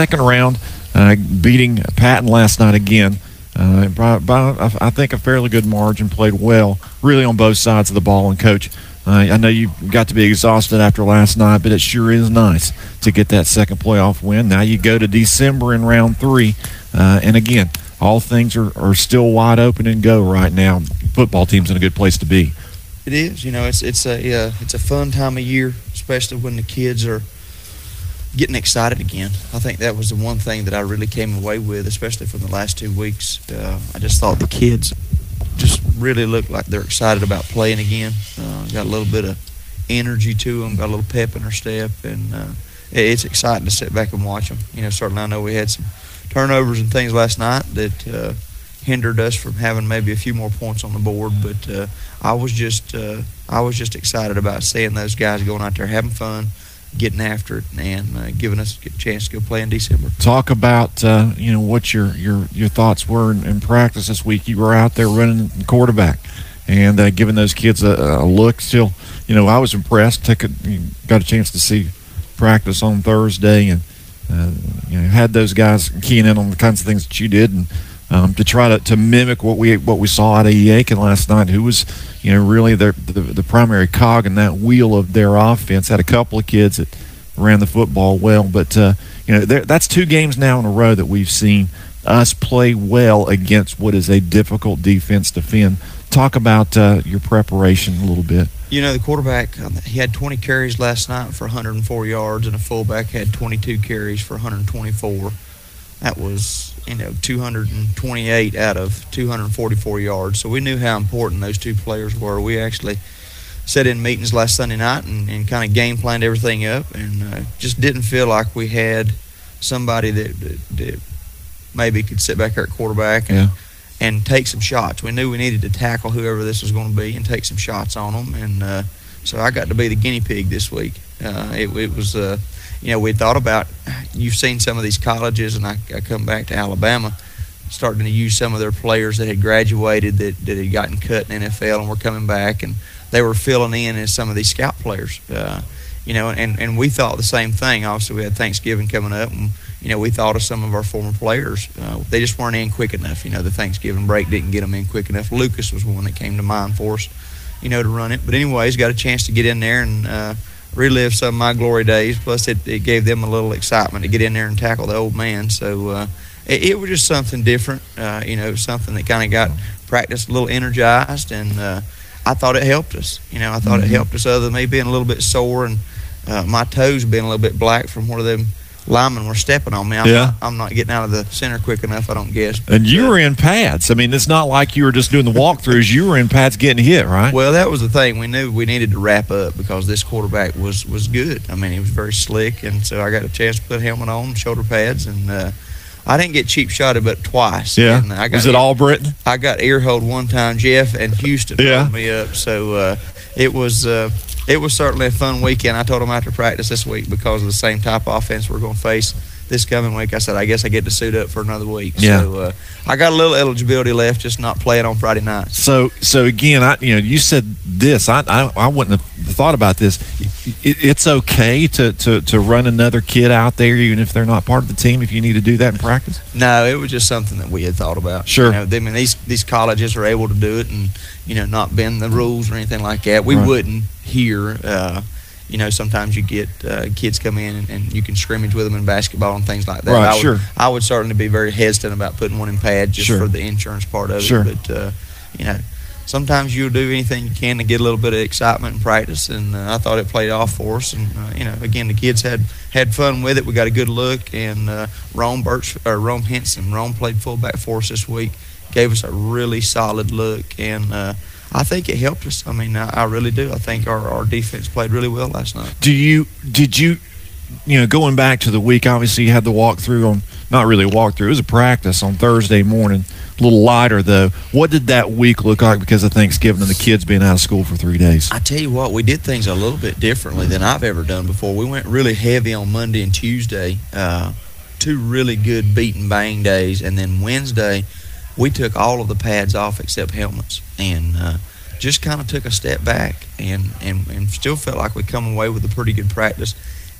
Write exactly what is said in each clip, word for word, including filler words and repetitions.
second round, uh, beating Patton last night again. Uh, by, by, I think a fairly good margin, played well, really on both sides of the ball. And, Coach, uh, I know you got to be exhausted after last night, but it sure is nice to get that second playoff win. Now you go to December in round three, uh, and, again, all things are, are still wide open and go right now. Football team's in a good place to be. It is. You know, it's it's a uh, it's a fun time of year, especially when the kids are getting excited again. I think that was the one thing that I really came away with, especially from the last two weeks. Uh, I just thought the kids just really looked like they're excited about playing again. Uh, got a little bit of energy to them, got a little pep in their step, and uh, it's exciting to sit back and watch them. You know, certainly I know we had some turnovers and things last night that uh, hindered us from having maybe a few more points on the board, but uh, I was just uh, I was just excited about seeing those guys going out there having fun, getting after it, and uh, giving us a chance to go play in December. Talk about uh, you know what your your your thoughts were in, in practice this week. You were out there running quarterback and uh, giving those kids a, a look. Still, you know, I was impressed. Took a, got a chance to see practice on Thursday, and uh, you know, had those guys keying in on the kinds of things that you did, and um, to try to, to mimic what we what we saw out of Aiken last night, who was, you know, really the, the the primary cog in that wheel of their offense. Had a couple of kids that ran the football well, but uh, you know, that's two games now in a row that we've seen us play well against what is a difficult defense to defend. Talk about uh, your preparation a little bit. You know, the quarterback, he had twenty carries last night for one hundred four yards, and a fullback had twenty-two carries for one hundred twenty-four. That was, you know, two hundred twenty-eight out of two hundred forty-four yards. So we knew how important those two players were. We actually sat in meetings last Sunday night and, and kind of game planned everything up, and uh, just didn't feel like we had somebody that, that, that maybe could sit back there at quarterback and, yeah. and take some shots. We knew we needed to tackle whoever this was going to be and take some shots on them. And uh, so I got to be the guinea pig this week. Uh, it, it was, uh, you know, we thought about, you've seen some of these colleges, and I, I come back to Alabama, starting to use some of their players that had graduated, that, that had gotten cut in the N F L and were coming back, and they were filling in as some of these scout players. Uh, you know, and, and we thought the same thing. Obviously, we had Thanksgiving coming up, and, you know, we thought of some of our former players. Uh, they just weren't in quick enough. You know, the Thanksgiving break didn't get them in quick enough. Lucas was one that came to mind for us, you know, to run it. But anyways, got a chance to get in there and uh, relive some of my glory days. Plus, it, it gave them a little excitement to get in there and tackle the old man. So uh, it, it was just something different, uh, you know, something that kind of got practice a little energized, and uh, I thought it helped us. You know, I thought mm-hmm. it helped us other than me being a little bit sore and uh, my toes being a little bit black from where them linemen were stepping on me. I'm, yeah. not, I'm not getting out of the center quick enough, I don't guess. And you were in pads. I mean, it's not like you were just doing the walkthroughs. You were in pads getting hit, right? Well, that was the thing. We knew we needed to wrap up because this quarterback was, was good. I mean, he was very slick, and so I got a chance to put a helmet on, shoulder pads, and uh, I didn't get cheap shotted but twice. Yeah. And I got was it all Britain? I got ear hold one time. Jeff and Houston yeah. pulled me up. So uh, it was uh, it was certainly a fun weekend. I told them after practice this week, because of the same type of offense we're going to face this coming week, I said, I guess I get to suit up for another week. Yeah. So uh, I got a little eligibility left, just not playing on Friday night. So, so again, I you know, you said this. I I, I wouldn't have thought about this. It, it's okay to, to, to run another kid out there, even if they're not part of the team, if you need to do that in practice? No, it was just something that we had thought about. Sure. You know, I mean, these these colleges are able to do it and, you know, not bend the rules or anything like that. We right. wouldn't here. Uh, You know, sometimes you get uh, kids come in and, and you can scrimmage with them in basketball and things like that. Right, I would, sure. I would certainly be very hesitant about putting one in pad just sure. for the insurance part of sure. it. But, uh, you know, sometimes you'll do anything you can to get a little bit of excitement in practice, and uh, I thought it played off for us. And, uh, you know, again, the kids had, had fun with it. We got a good look, and uh, Rome, Birch, or Rome Henson, Rome played fullback for us this week, gave us a really solid look, and uh, I think it helped us. I mean, I, I really do. I think our, our defense played really well last night. Do you, did you, you know, going back to the week, obviously you had the walkthrough on, not really a walkthrough, it was a practice on Thursday morning, a little lighter though. What did that week look like because of Thanksgiving and the kids being out of school for three days? I tell you what, we did things a little bit differently than I've ever done before. We went really heavy on Monday and Tuesday, uh, two really good beat and bang days, and then Wednesday we took all of the pads off except helmets, and uh, just kind of took a step back and, and, and still felt like we come away with a pretty good practice.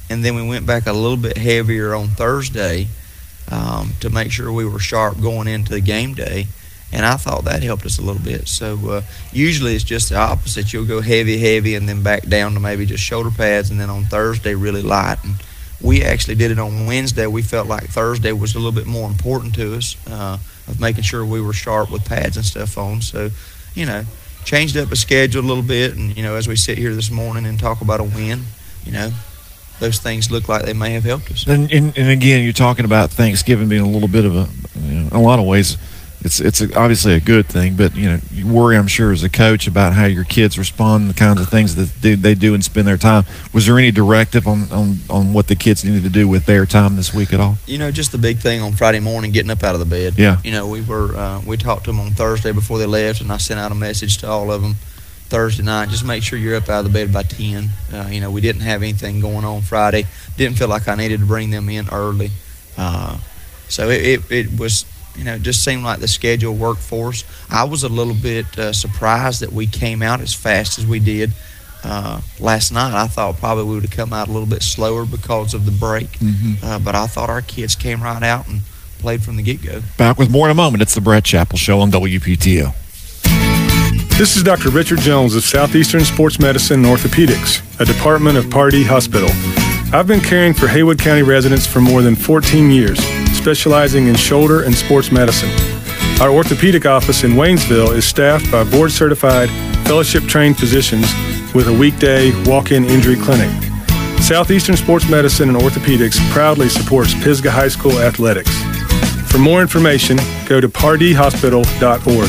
and then we went back a little bit heavier on Thursday um, to make sure we were sharp going into the game day. And I thought that helped us a little bit. So uh, usually it's just the opposite. You'll go heavy, heavy, and then back down to maybe just shoulder pads, and then on Thursday really light. And we actually did it on Wednesday. We felt like Thursday was a little bit more important to us uh, of making sure we were sharp with pads and stuff on. So, you know, changed up the schedule a little bit. And, you know, as we sit here this morning and talk about a win, you know, those things look like they may have helped us. And, and, and again, you're talking about Thanksgiving being a little bit of a, you know, in a lot of ways, It's it's a, obviously a good thing, but you know you worry, I'm sure, as a coach about how your kids respond, the kinds of things that they, they do and spend their time. Was there any directive on, on, on what the kids needed to do with their time this week at all? You know, just the big thing on Friday morning, getting up out of the bed. Yeah. You know, we were uh, we talked to them on Thursday before they left, and I sent out a message to all of them Thursday night. Just make sure you're up out of the bed by ten. Uh, you know, we didn't have anything going on Friday. Didn't feel like I needed to bring them in early, uh, so it, it it was. You know, it just seemed like the schedule worked for us. I was a little bit uh, surprised that we came out as fast as we did uh, last night. I thought probably we would have come out a little bit slower because of the break. Mm-hmm. Uh, but I thought our kids came right out and played from the get-go. Back with more in a moment. It's the Brett Chappell Show on W P T O. This is Doctor Richard Jones of Southeastern Sports Medicine and Orthopedics, a department of Pardee Hospital. I've been caring for Haywood County residents for more than fourteen years, specializing in shoulder and sports medicine. Our orthopedic office in Waynesville is staffed by board-certified, fellowship-trained physicians with a weekday walk-in injury clinic. Southeastern Sports Medicine and Orthopedics proudly supports Pisgah High School athletics. For more information, go to pardee hospital dot org.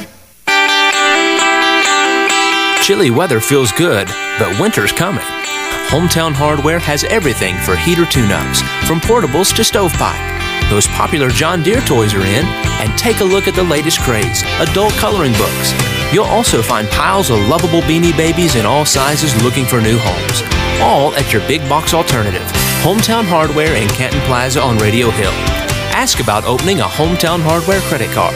Chilly weather feels good, but winter's coming. Hometown Hardware has everything for heater tune-ups, from portables to stovepipe. Those popular John Deere toys are in, and take a look at the latest craze, adult coloring books. You'll also find piles of lovable Beanie Babies in all sizes looking for new homes. All at your big box alternative, Hometown Hardware in Canton Plaza on Radio Hill. Ask about opening a Hometown Hardware credit card.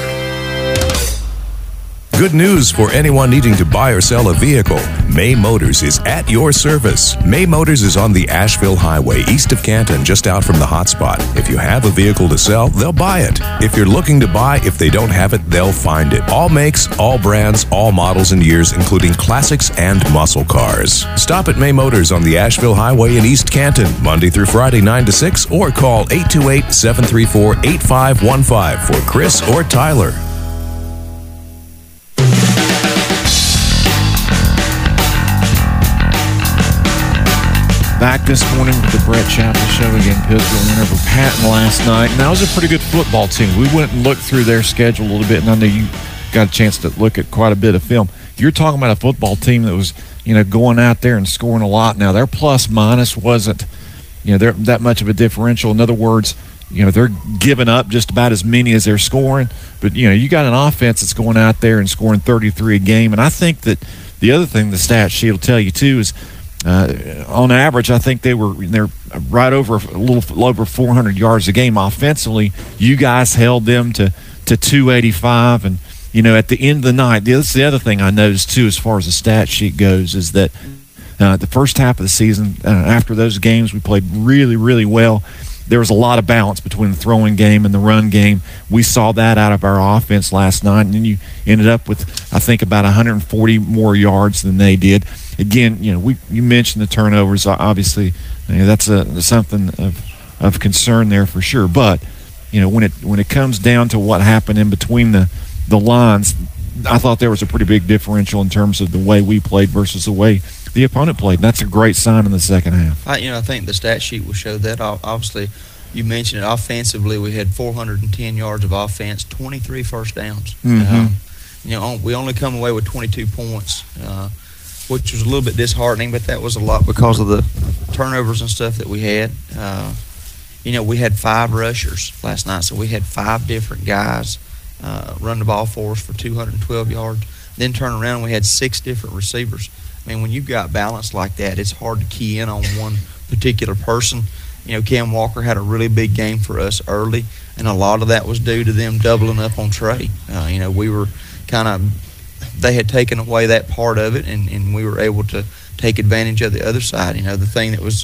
Good news for anyone needing to buy or sell a vehicle. May Motors is at your service. May Motors is on the Asheville Highway, east of Canton, just out from the hotspot. If you have a vehicle to sell, they'll buy it. If you're looking to buy, if they don't have it, they'll find it. All makes, all brands, all models and years, including classics and muscle cars. Stop at May Motors on the Asheville Highway in East Canton, Monday through Friday, nine to six, or call eight two eight, seven three four, eight five one five for Chris or Tyler. Back this morning with the Brett Chappell Show again. Pisgah went over Patton last night, and that was a pretty good football team. We went and looked through their schedule a little bit, and I know you got a chance to look at quite a bit of film. You're talking about a football team that was, you know, going out there and scoring a lot. Now their plus minus wasn't, you know, they're that much of a differential. In other words, you know, they're giving up just about as many as they're scoring. But you know, you got an offense that's going out there and scoring thirty-three a game, and I think that the other thing the stat sheet will tell you too is, Uh, on average, I think they were they're right over a little over four hundred yards a game offensively. You guys held them to, to two eighty-five, and you know at the end of the night, that's the other thing I noticed too, as far as the stat sheet goes, is that uh, the first half of the season, uh, after those games, we played really, really well. There was a lot of balance between the throwing game and the run game. We saw that out of our offense last night, and then you ended up with, I think, about one hundred forty more yards than they did. Again, you know, we you mentioned the turnovers. Obviously, you know, that's a something of of concern there for sure. But you know, when it when it comes down to what happened in between the the lines, I thought there was a pretty big differential in terms of the way we played versus the way the opponent played. And that's a great sign in the second half. I, you know, I think the stat sheet will show that. Obviously, you mentioned it. Offensively, we had four hundred ten yards of offense, twenty-three first downs. Mm-hmm. Um, you know, we only come away with twenty-two points, uh, which was a little bit disheartening, but that was a lot because of the turnovers and stuff that we had. Uh, you know, we had five rushers last night, so we had five different guys uh, run the ball for us for two hundred twelve yards. Then turn around and we had six different receivers. I mean, when you've got balance like that, it's hard to key in on one particular person. You know, Cam Walker had a really big game for us early, and a lot of that was due to them doubling up on Trey. Uh, you know, we were kind of, they had taken away that part of it, and, and we were able to take advantage of the other side. You know, the thing that was uh,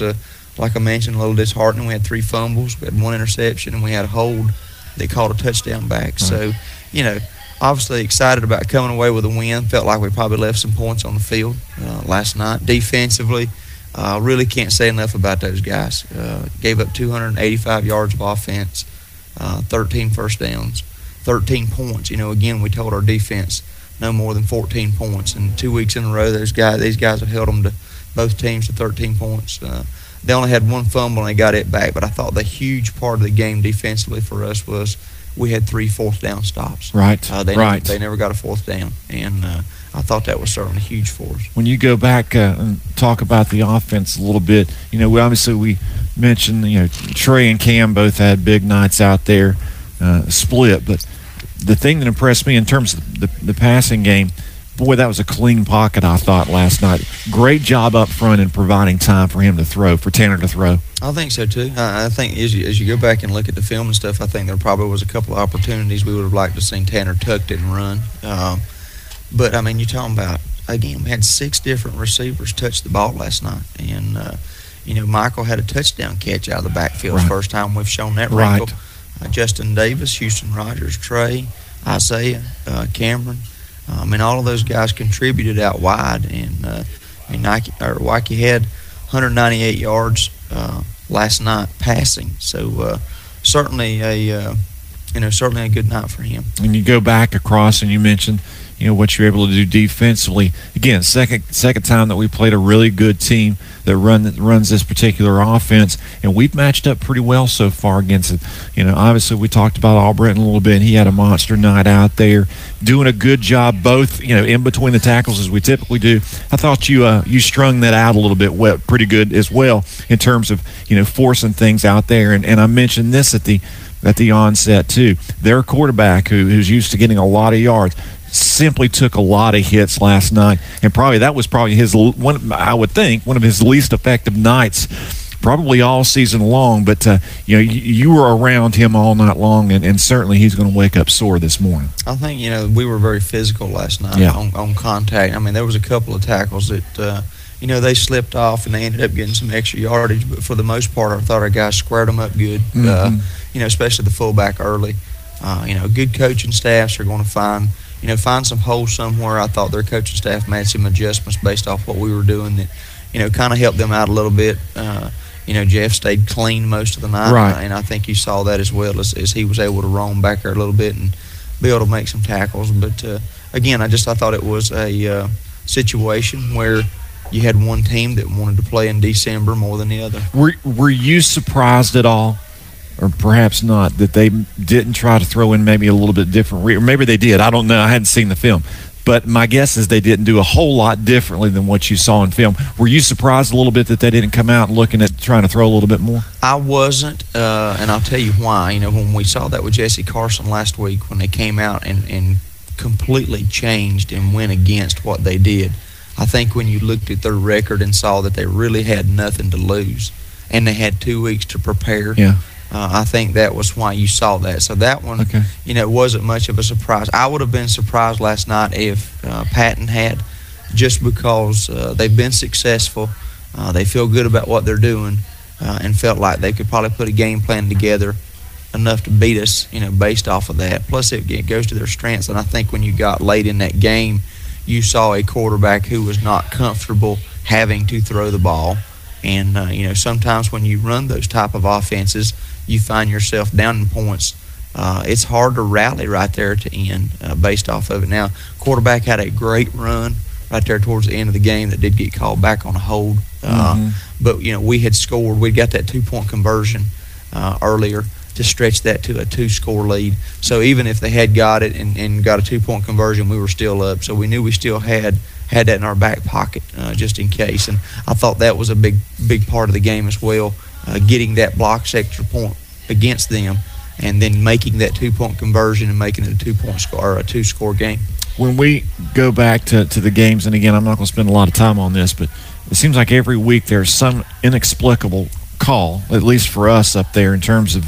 like I mentioned, a little disheartening. We had three fumbles, we had one interception, and we had a hold that called a touchdown back. Right. So, you know, obviously excited about coming away with a win. Felt like we probably left some points on the field uh, last night. Defensively, I uh, really can't say enough about those guys. Uh, gave up two hundred eighty-five yards of offense, uh, thirteen first downs, thirteen points. You know, again, we told our defense no more than fourteen points. And two weeks in a row, those guys, these guys have held them to both teams to thirteen points. Uh, they only had one fumble and they got it back. But I thought the huge part of the game defensively for us was we had three fourth down stops. Right. Uh, they right. Never, they never got a fourth down, and uh, I thought that was certainly huge for us. When you go back uh, and talk about the offense a little bit, you know, we obviously we mentioned, you know, Trey and Cam both had big nights out there, uh, split. But the thing that impressed me in terms of the, the passing game, boy, that was a clean pocket, I thought, last night. Great job up front in providing time for him to throw, for Tanner to throw. I think so, too. I think as you, as you go back and look at the film and stuff, I think there probably was a couple of opportunities we would have liked to have seen Tanner tucked it and run. Um, but, I mean, you're talking about, again, we had six different receivers touch the ball last night. And, uh, you know, Michael had a touchdown catch out of the backfield. Right. First time we've shown that right. wrinkle. Uh, Justin Davis, Houston Rogers, Trey, Isaiah, uh, Cameron. I mean, all of those guys contributed out wide, and uh, I mean, Nike or Waukee had one hundred ninety-eight yards uh, last night passing. So uh, certainly a uh, you know certainly a good night for him. And you go back across, and you mentioned you know what you're able to do defensively. Again, second second time that we played a really good team that run that runs this particular offense, and we've matched up pretty well so far against it. You know, obviously we talked about Albritton a little bit, and he had a monster night out there, doing a good job both, you know, in between the tackles as we typically do. I thought you uh, you strung that out a little bit well, pretty good as well in terms of, you know, forcing things out there. And, and I mentioned this at the at the onset too. Their quarterback, who, who's used to getting a lot of yards, simply took a lot of hits last night, and probably that was probably his one. I would think one of his least effective nights, probably all season long. But uh, you know, you, you were around him all night long, and, and certainly he's going to wake up sore this morning. I think you know we were very physical last night yeah. on, on contact. I mean, there was a couple of tackles that uh, you know they slipped off, and they ended up getting some extra yardage. But for the most part, I thought our guys squared them up good. Mm-hmm. Uh, you know, especially the fullback early. Uh, you know, good coaching staffs are going to find. You know, find some holes somewhere. I thought their coaching staff made some adjustments based off what we were doing that, you know, kind of helped them out a little bit. Uh, you know, Jeff stayed clean most of the night, right. and I think you saw that as well as, as he was able to roam back there a little bit and be able to make some tackles. But, uh, again, I just I thought it was a uh, situation where you had one team that wanted to play in December more than the other. Were, were you surprised at all? Or perhaps not, that they didn't try to throw in maybe a little bit different, or maybe they did. I don't know. I hadn't seen the film. But my guess is they didn't do a whole lot differently than what you saw in film. Were you surprised a little bit that they didn't come out looking at trying to throw a little bit more? I wasn't, uh, and I'll tell you why. You know, when we saw that with Jesse Carson last week, when they came out and, and completely changed and went against what they did, I think when you looked at their record and saw that they really had nothing to lose, and they had two weeks to prepare, yeah. Uh, I think that was why you saw that. So that one, okay. you know, wasn't much of a surprise. I would have been surprised last night if uh, Patton had, just because uh, they've been successful. Uh, they feel good about what they're doing, uh, and felt like they could probably put a game plan together enough to beat us, you know, based off of that. Plus, it, it goes to their strengths. And I think when you got late in that game, you saw a quarterback who was not comfortable having to throw the ball. And, uh, you know, sometimes when you run those type of offenses, you find yourself down in points. Uh, it's hard to rally right there to end uh, based off of it. Now, quarterback had a great run right there towards the end of the game that did get called back on a hold. Uh, mm-hmm. But, you know, we had scored. We got that two-point conversion uh, earlier to stretch that to a two-score lead. So even if they had got it and, and got a two-point conversion, we were still up. So we knew we still had had that in our back pocket uh, just in case. And I thought that was a big, big part of the game as well, uh, getting that blocked extra point against them and then making that two-point conversion and making it a two-point score or a two-score game. When we go back to, to the games, and again, I'm not going to spend a lot of time on this, but it seems like every week there's some inexplicable call, at least for us up there, in terms of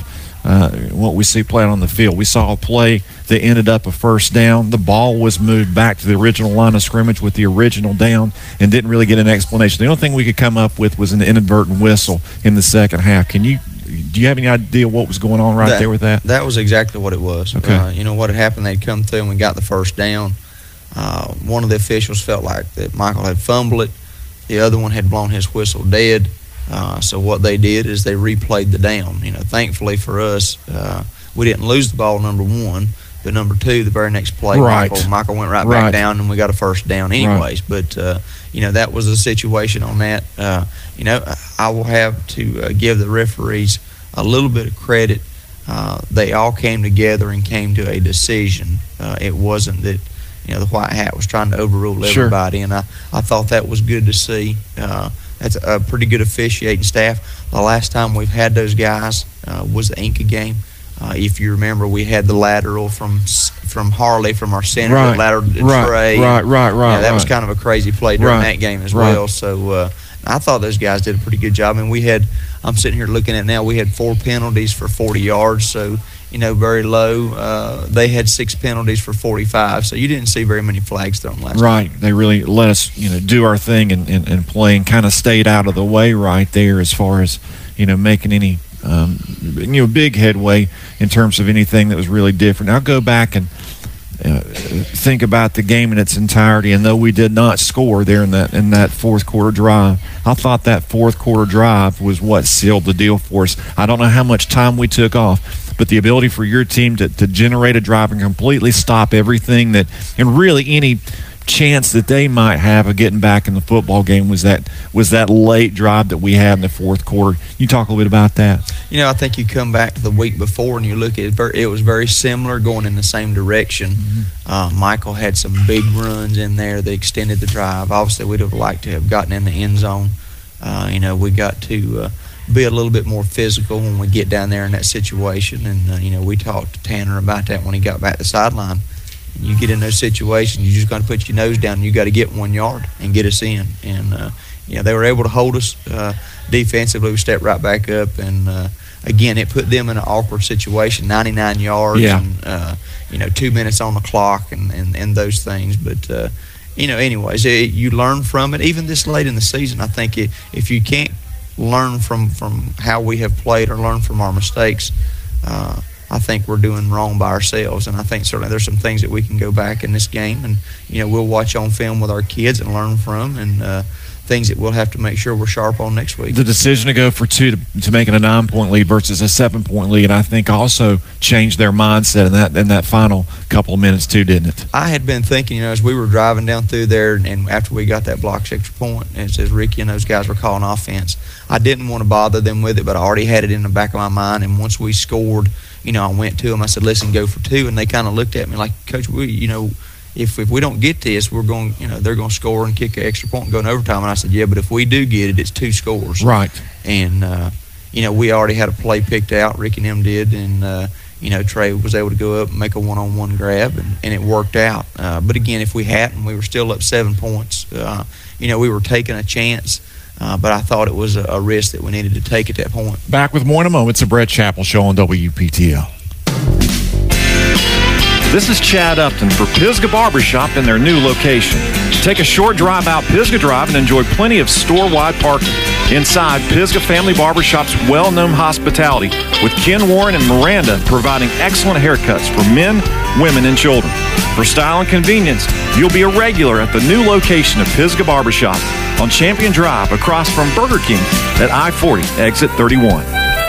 uh, what we see playing on the field. We saw a play that ended up a first down. The ball was moved back to the original line of scrimmage with the original down and didn't really get an explanation. The only thing we could come up with was an inadvertent whistle in the second half. Can you do you have any idea what was going on right that, there with that? That was exactly what it was. Okay. Uh, you know what had happened? They'd come through and we got the first down. Uh, one of the officials felt like that Michael had fumbled it. The other one had blown his whistle dead. Uh, so what they did is they replayed the down. You know, thankfully for us, uh, we didn't lose the ball, number one. But number two, the very next play, right. Michael, Michael went right, right back down, and we got a first down anyways. Right. But, uh, you know, that was the situation on that. Uh, you know, I will have to uh, give the referees a little bit of credit. Uh, they all came together and came to a decision. Uh, it wasn't that, you know, the white hat was trying to overrule everybody. Sure. And I, I thought that was good to see. Uh, that's a pretty good officiating staff. The last time we've had those guys uh, was the Inca game. Uh, if you remember, we had the lateral from from Harley from our center, right, lateral to right, Trey. Right, right, right. Yeah, that right. was kind of a crazy play during right, that game as right. well. So uh, I thought those guys did a pretty good job. And we had, I'm sitting here looking at now, we had four penalties for forty yards. So, you know, very low. Uh, they had six penalties for forty-five. So you didn't see very many flags thrown last night. Right. They really let us, you know, do our thing and, and, and play and kind of stayed out of the way right there as far as, you know, making any, um, you know, big headway in terms of anything that was really different. I'll go back and uh, think about the game in its entirety. And though we did not score there in that in that fourth quarter drive, I thought that fourth quarter drive was what sealed the deal for us. I don't know how much time we took off, but the ability for your team to, to generate a drive and completely stop everything that, and really any chance that they might have of getting back in the football game was that was that late drive that we had in the fourth quarter. You talk a little bit about that. You know, I think you come back to the week before and you look at it, it was very similar, going in the same direction. Mm-hmm. Uh, Michael had some big runs in there that extended the drive. Obviously, we'd have liked to have gotten in the end zone. Uh, you know, we got to uh, be a little bit more physical when we get down there in that situation. And, uh, you know, we talked to Tanner about that when he got back to the sideline. You get in those situations, you just got to put your nose down and you got to get one yard and get us in. And, uh, you know, they were able to hold us uh, defensively. We stepped right back up. And, uh, again, it put them in an awkward situation, ninety-nine yards yeah. and, uh, you know, two minutes on the clock and, and, and those things. But, uh, you know, anyways, it, you learn from it. Even this late in the season, I think it, if you can't learn from, from how we have played or learn from our mistakes, uh, I think we're doing wrong by ourselves. And I think certainly there's some things that we can go back in this game and, you know, we'll watch on film with our kids and learn from, and uh, things that we'll have to make sure we're sharp on next week. The decision to go for two to, to making a nine-point lead versus a seven-point lead, I think also changed their mindset in that in that final couple of minutes too, didn't it? I had been thinking, you know, as we were driving down through there and after we got that blocked extra point, and it says Ricky and those guys were calling offense, I didn't want to bother them with it, but I already had it in the back of my mind. And once we scored, you know, I went to them. I said, listen, go for two. And they kind of looked at me like, Coach, we, you know, if if we don't get this, we're going, you know, they're going to score and kick an extra point and go in overtime. And I said, yeah, but if we do get it, it's two scores. Right. And, uh, you know, we already had a play picked out. Rick and them did. And, uh, you know, Trey was able to go up and make a one-on-one grab, and, and it worked out. Uh, but, again, if we hadn't, we were still up seven points. Uh, you know, we were taking a chance. Uh, but I thought it was a, a risk that we needed to take at that point. Back with more in a moment. It's the Brett Chappell Show on W P T L. This is Chad Upton for Pisgah Barbershop in their new location. Take a short drive out Pisgah Drive and enjoy plenty of store-wide parking. Inside, Pisgah Family Barbershop's well-known hospitality with Ken Warren and Miranda providing excellent haircuts for men, women, and children. For style and convenience, you'll be a regular at the new location of Pisgah Barbershop on Champion Drive across from Burger King at I forty, exit thirty-one.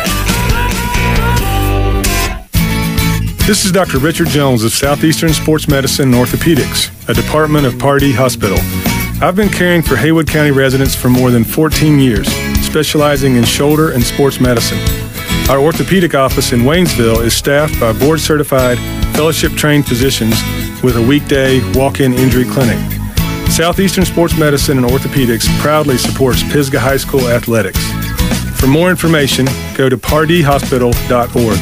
This is Doctor Richard Jones of Southeastern Sports Medicine and Orthopedics, a department of Pardee Hospital. I've been caring for Haywood County residents for more than fourteen years, specializing in shoulder and sports medicine. Our orthopedic office in Waynesville is staffed by board-certified, fellowship-trained physicians with a weekday walk-in injury clinic. Southeastern Sports Medicine and Orthopedics proudly supports Pisgah High School athletics. For more information, go to pardee hospital dot org.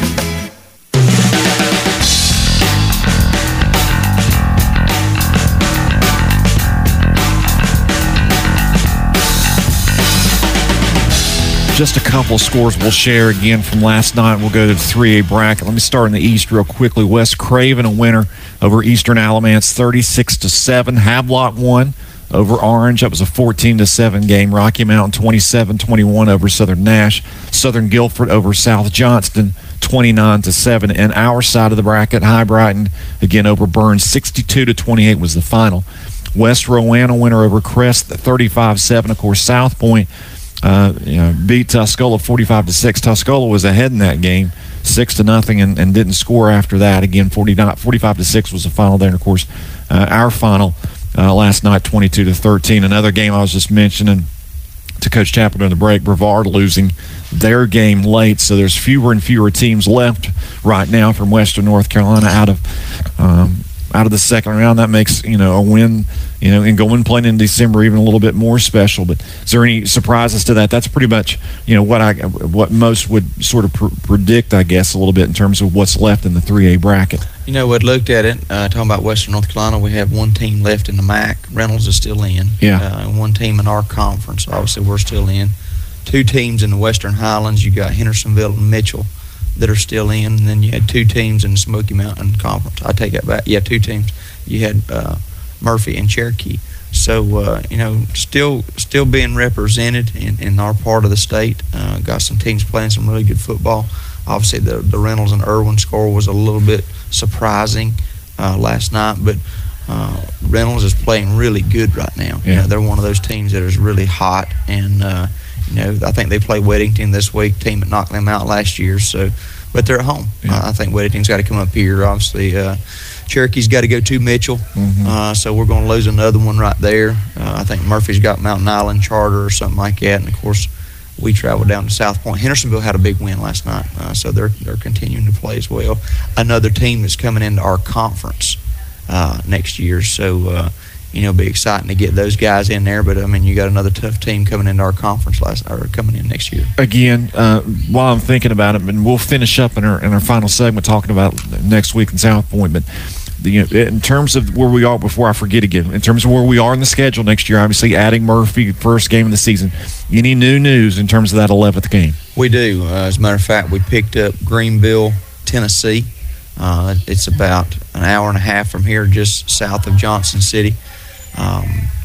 just a couple of scores we'll share again from last night. We'll go to the three A bracket. Let me start in the East real quickly. West Craven, a winner over Eastern Alamance, thirty-six to seven. Havelock won over Orange. That was a fourteen to seven game. Rocky Mountain twenty-seven twenty-one over Southern Nash. Southern Guilford over South Johnston twenty-nine to seven. And our side of the bracket, High Brighton again over Burns, sixty-two to twenty-eight was the final. West Rowan, a winner over Crest, thirty-five seven. Of course, South Point uh, you know, beat Tuscola forty-five to six. Tuscola was ahead in that game, six to nothing, and, and didn't score after that. Again, forty-nine, forty-five to six was the final there. And of course, uh, our final uh, last night, twenty-two to thirteen. Another game I was just mentioning to Coach Chapel during the break, Brevard losing their game late, so there's fewer and fewer teams left right now from Western North Carolina out of um, out of the second round. That makes, you know, a win, you know, and going playing in December even a little bit more special. But is there any surprises to that? That's pretty much, you know, what I what most would sort of pr- predict, I guess, a little bit in terms of what's left in the three A bracket. You know, I'd looked at it, uh, talking about Western North Carolina, we have one team left in the M A C. Reynolds is still in. Yeah. Uh, and one team in our conference. Obviously, we're still in. Two teams in the Western Highlands. You got Hendersonville and Mitchell that are still in. And then you had two teams in the Smoky Mountain Conference. I take that back. Yeah, two teams. You had uh, Murphy and Cherokee. So, uh, you know, still still being represented in, in our part of the state. Uh, got some teams playing some really good football. Obviously, the, the Reynolds and Irwin score was a little bit surprising uh, last night, but uh, Reynolds is playing really good right now. Yeah. You know, they're one of those teams that is really hot, and uh, you know, I think they play Weddington this week, team that knocked them out last year. So, but they're at home. Yeah. Uh, I think Weddington's got to come up here. Obviously, uh, Cherokee's got to go to Mitchell, Mm-hmm. uh, so we're going to lose another one right there. Uh, I think Murphy's got Mountain Island Charter or something like that, and of course, we traveled down to South Point. Hendersonville had a big win last night, uh, so they're they're continuing to play as well. Another team that's coming into our conference uh, next year, so uh, you know, it'll be exciting to get those guys in there. But I mean, you got another tough team coming into our conference last or coming in next year. Again, uh, while I'm thinking about it, and we'll finish up in our in our final segment talking about next week in South Point, but. The, in terms of where we are, before I forget again, in terms of where we are in the schedule next year, obviously adding Murphy first game of the season. Any new news in terms of that eleventh game? We do. Uh, as a matter of fact, we picked up Greenville, Tennessee. Uh, it's about an hour and a half from here, just south of Johnson City. Um,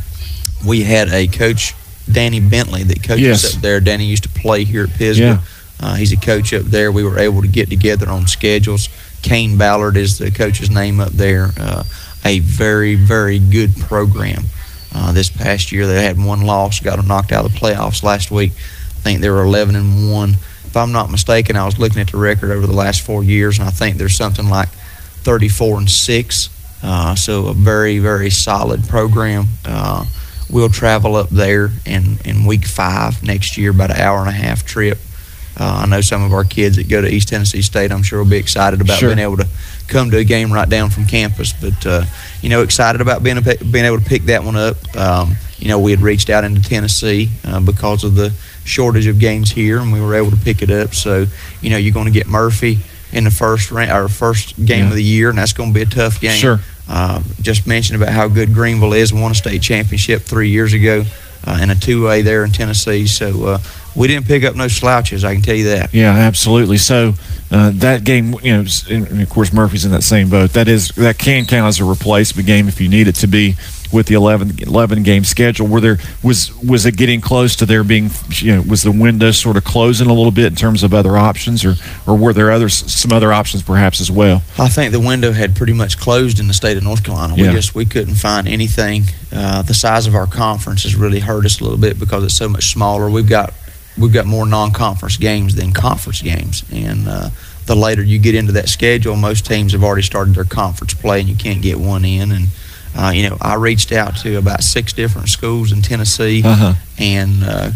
we had a coach, Danny Bentley, that coaches Yes. up there. Danny used to play here at Pisgah. Yeah. Uh, he's a coach up there. We were able to get together on schedules. Kane Ballard is the coach's name up there. Uh, a very, very good program. Uh, this past year, they had one loss, got them knocked out of the playoffs last week. I think they were eleven and one. If I'm not mistaken, I was looking at the record over the last four years, and I think there's something like thirty-four and six. Uh, so a very, very solid program. Uh, we'll travel up there in, in week five next year, about an hour and a half trip. Uh, I know some of our kids that go to East Tennessee State, I'm sure, will be excited about Sure. being able to come to a game right down from campus. But, uh, you know, excited about being, a, being able to pick that one up. Um, you know, we had reached out into Tennessee uh, because of the shortage of games here, and we were able to pick it up. So, you know, you're going to get Murphy in the first ra- our first game Yeah. of the year, and that's going to be a tough game. Sure. Uh, just mentioned about how good Greenville is, won a state championship three years ago uh, in a two A there in Tennessee. So uh, we didn't pick up no slouches, I can tell you that. Yeah, absolutely. So uh, that game, you know, and of course Murphy's in that same boat. That is that can count as a replacement game if you need it to be with the eleven, eleven game schedule. Were there was was it getting close to there being, you know, was the window sort of closing a little bit in terms of other options, or or were there other some other options perhaps as well? I think the window had pretty much closed in the state of North Carolina. We Yeah. just we couldn't find anything. Uh, the size of our conference has really hurt us a little bit because it's so much smaller. We've got we've got more non-conference games than conference games, and uh, the later you get into that schedule, most teams have already started their conference play, and you can't get one in. And uh, you know, I reached out to about six different schools in Tennessee, Uh-huh. and uh,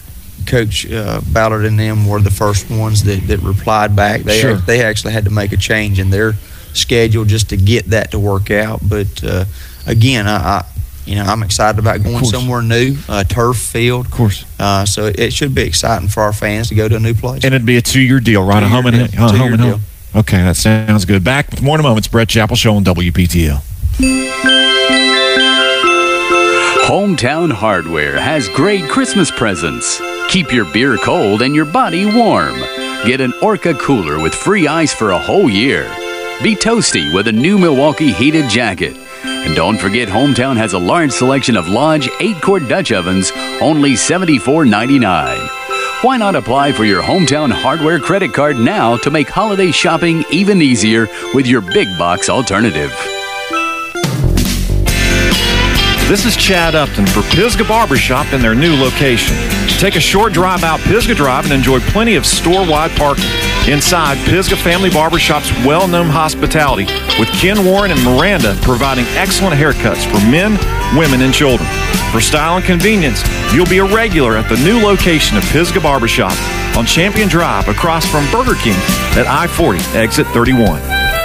Coach uh, Ballard and them were the first ones that, that replied back. They Sure. they actually had to make a change in their schedule just to get that to work out. But uh, again, I, I you know I'm excited about going course. somewhere new, uh, turf field. Of course. Uh, so it, it should be exciting for our fans to go to a new place. And it'd be a two-year deal, right? A home and Two-year deal. uh, home Two-year and deal. home. Okay, that sounds good. Back with more in a moment. It's Brett Chappell Show on W P T L. Hometown Hardware has great Christmas presents. Keep your beer cold and your body warm. Get an Orca cooler with free ice for a whole year. Be toasty with a new Milwaukee heated jacket. And don't forget, Hometown has a large selection of Lodge eight-quart Dutch ovens, only seventy-four ninety-nine. Why not apply for your Hometown Hardware credit card now to make holiday shopping even easier with your big box alternative? This is Chad Upton for Pisgah Barbershop in their new location. Take a short drive out Pisgah Drive and enjoy plenty of store-wide parking. Inside, Pisgah Family Barbershop's well-known hospitality with Ken Warren and Miranda providing excellent haircuts for men, women, and children. For style and convenience, you'll be a regular at the new location of Pisgah Barbershop on Champion Drive across from Burger King at I forty, exit thirty-one.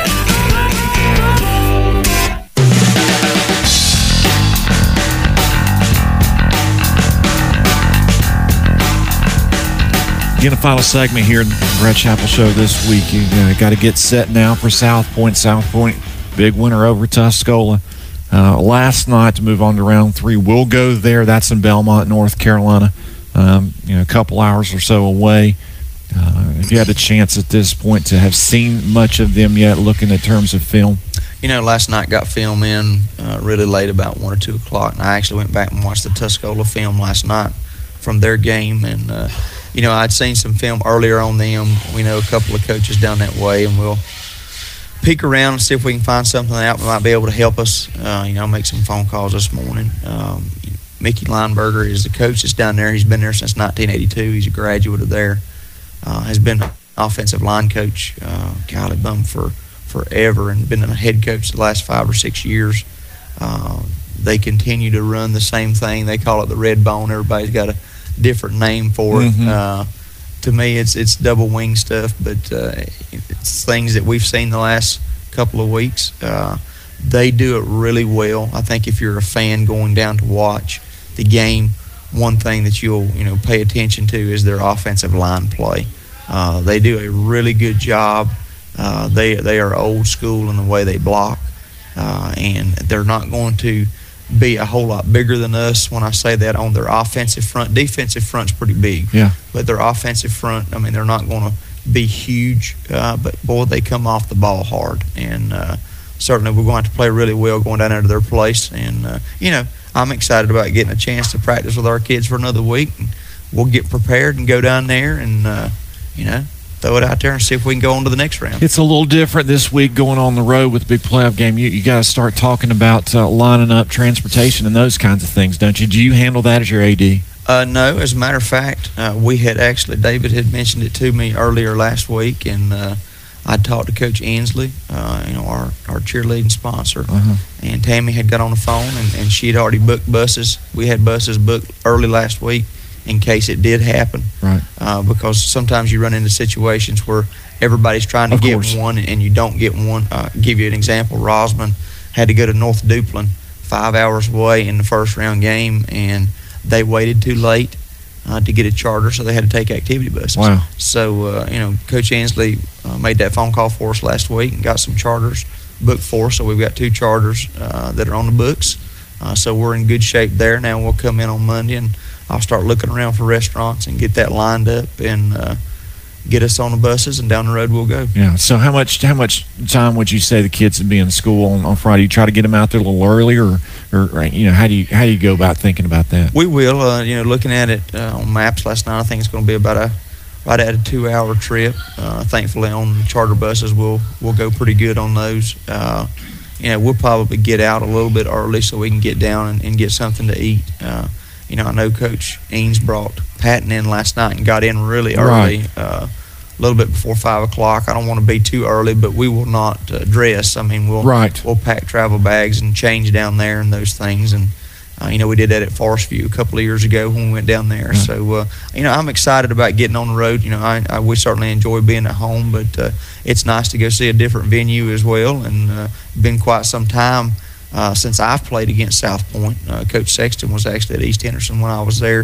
In the final segment here in the Brad Chappell Show this week, you uh, got to get set now for South Point. South Point, big winner over Tuscola uh, last night to move on to round three. We'll go there. That's in Belmont, North Carolina, um, you know, a couple hours or so away. Uh, if you had a chance at this point to have seen much of them yet, looking at terms of film? You know, last night got film in uh, really late, about one or two o'clock, and I actually went back and watched the Tuscola film last night from their game, and uh, you know, I'd seen some film earlier on them. We know a couple of coaches down that way, and we'll peek around and see if we can find something out that might be able to help us. Uh, you know, I'll make some phone calls this morning. Um, Mickey Lineberger is the coach that's down there. He's been there since nineteen eighty-two. He's a graduate of there. Uh, has been an offensive line coach, uh, golly bum, for forever, and been a head coach the last five or six years. Uh, they continue to run the same thing. They call it the red bone. Everybody's got a different name for it. Mm-hmm. Uh, to me, it's it's double wing stuff, but uh, it's things that we've seen the last couple of weeks. Uh, they do it really well. I think if you're a fan going down to watch the game, one thing that you'll you know pay attention to is their offensive line play. Uh, they do a really good job. Uh, they they are old school in the way they block, uh, and they're not going to be a whole lot bigger than us when I say that on their offensive front. Defensive front's pretty big, yeah. But their offensive front, I mean, they're not going to be huge, uh, but boy, they come off the ball hard, and uh, certainly we're going to have to play really well going down there to their place. And uh, you know, I'm excited about getting a chance to practice with our kids for another week, and we'll get prepared and go down there and uh, you know. throw it out there and see if we can go on to the next round. It's a little different this week going on the road with the big playoff game. You, you got to start talking about uh, lining up transportation and those kinds of things, don't you? Do you handle that as your A D? Uh, no, as a matter of fact, uh, we had actually, David had mentioned it to me earlier last week, and uh, I talked to Coach Ainsley, uh, you know, our, our cheerleading sponsor, uh-huh. and Tammy had got on the phone, and, and she had already booked buses. We had buses booked early last week in case it did happen. Right. Uh, because sometimes you run into situations where everybody's trying to Of get course. one and you don't get one. Uh, give you an example, Rosman had to go to North Duplin, five hours away in the first round game, and they waited too late uh, to get a charter, so they had to take activity buses. Wow. So, uh, you know, Coach Ainsley uh, made that phone call for us last week and got some charters booked for us. So we've got two charters uh, that are on the books. Uh, so we're in good shape there. Now we'll come in on Monday and I'll start looking around for restaurants and get that lined up and uh, get us on the buses, and down the road we'll go. Yeah. So how much how much time would you say the kids would be in school on, on Friday? You try to get them out there a little earlier, or, or you know, how do you how do you go about thinking about that? We will. Uh, you know, looking at it uh, on maps last night, I think it's going to be about a right at a two-hour trip. Uh, thankfully, on charter buses, we'll we'll go pretty good on those. Uh, you know, we'll probably get out a little bit early so we can get down and, and get something to eat. Uh, You know, I know Coach Eanes brought Patton in last night and got in really early, Right. uh, a little bit before five o'clock. I don't want to be too early, but we will not uh, dress. I mean, we'll Right. we'll pack travel bags and change down there and those things. And uh, you know, we did that at Forest View a couple of years ago when we went down there. Right. So uh, you know, I'm excited about getting on the road. You know, I, I we certainly enjoy being at home, but uh, it's nice to go see a different venue as well. And uh, been quite some time. Uh, since I've played against South Point. Uh, Coach Sexton was actually at East Henderson when I was there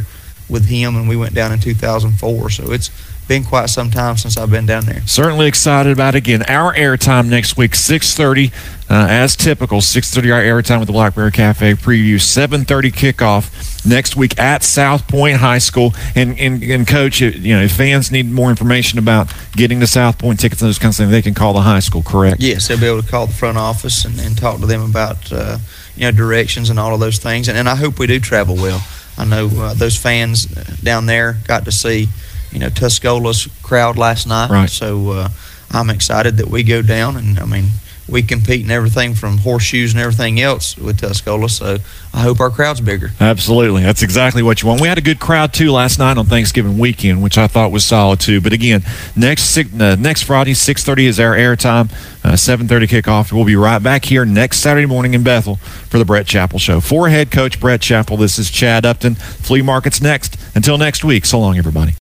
with him, and we went down in two thousand four. So it's been quite some time since I've been down there. Certainly excited about it. Again, our airtime next week, six thirty, uh, as typical, six thirty our airtime with the Blackberry Cafe preview, seven thirty kickoff next week at South Point High School. And, and, and Coach, you know, if fans need more information about getting to South Point tickets and those kinds of things, they can call the high school, correct? Yes, they'll be able to call the front office and, and talk to them about, uh, you know, directions and all of those things. And, and I hope we do travel well. I know uh, those fans down there got to see, you know, Tuscola's crowd last night. Right. So uh, I'm excited that we go down, and I mean, we compete in everything from horseshoes and everything else with Tuscola. So I hope our crowd's bigger. Absolutely. That's exactly what you want. We had a good crowd, too, last night on Thanksgiving weekend, which I thought was solid, too. But, again, next uh, next Friday, six thirty is our airtime, uh, seven thirty kickoff. We'll be right back here next Saturday morning in Bethel for the Brett Chappell Show. For head coach Brett Chappell, this is Chad Upton. Flea Market's next. Until next week, so long, everybody.